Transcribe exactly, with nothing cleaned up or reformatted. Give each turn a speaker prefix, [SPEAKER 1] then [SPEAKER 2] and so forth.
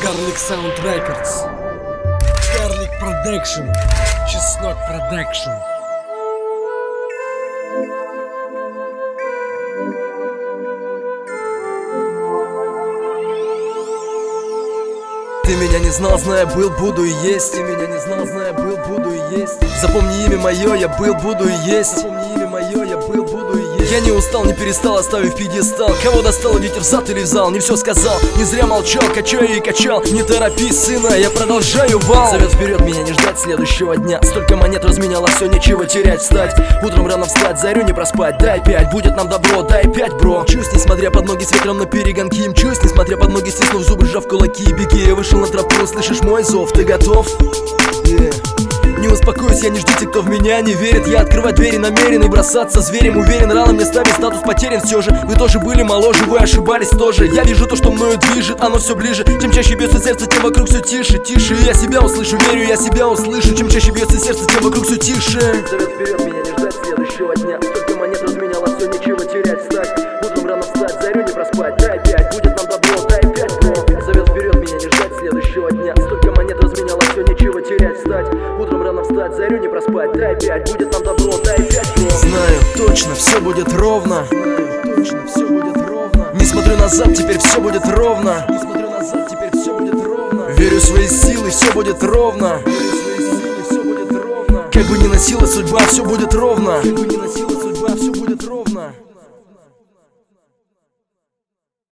[SPEAKER 1] Garlic Sound Records, Garlic Production, Чеснок Production.
[SPEAKER 2] Ты меня не знал, зная, был, буду и есть. Ты меня не знал, зная, был, буду и есть. Запомни имя мое, я был, буду и есть. Запомни имя мое, я был, буду и есть. Я не устал, не перестал, оставив пьедестал. Кого достал, ветер в зад или в зал. Не все сказал, не зря молчал, качаю и качал. Не торопись, сына, я продолжаю вал. Зовет вперед, меня не ждать следующего дня. Столько монет разменяло, все, нечего терять, встать. Утром рано встать, зарю не проспать. Дай пять, будет нам добро, дай пять, бро. Мчусь, несмотря под ноги с ветром на перегонки. Мчусь, несмотря под ноги, стиснув зубы, сжав кулаки. Беги, я вышел на тропу, слышишь мой зов, ты готов? Yeah. Не успокоюсь, я не ждите, кто в меня не верит. Я открывать двери намерен и бросаться зверем. Уверен, рано мне ставить статус потерян. Все же, вы тоже были моложе, вы ошибались тоже. Я вижу то, что мною движет, оно все ближе. Чем чаще бьется сердце, тем вокруг все тише, тише. И я себя услышу, верю, я себя услышу. Чем чаще бьется сердце, тем вокруг все тише. Зовет вперед, меня не ждать следующего дня. Столько монет разменяло, все, нечего терять, встать. Утром рано встать, зарю не проспать. Дай пять, будет нам добро, дай пять, бро. Зовет вперед, меня не ждать следующего дня. Столько монет разменяло, все, нечего терять, встать. Утром рано встать, зарю не проспать. Дай пять, будет нам добро, дай пять, бро. Знаю, точно, все будет ровно. Знаю, точно, все будет ровно. Не смотрю назад, теперь все будет ровно. Не смотрю назад, теперь все будет ровно. Верю в свои силы, все будет ровно. Верю в свои силы, все будет ровно. Как бы ни носила судьба, все будет ровно. Как бы ни носила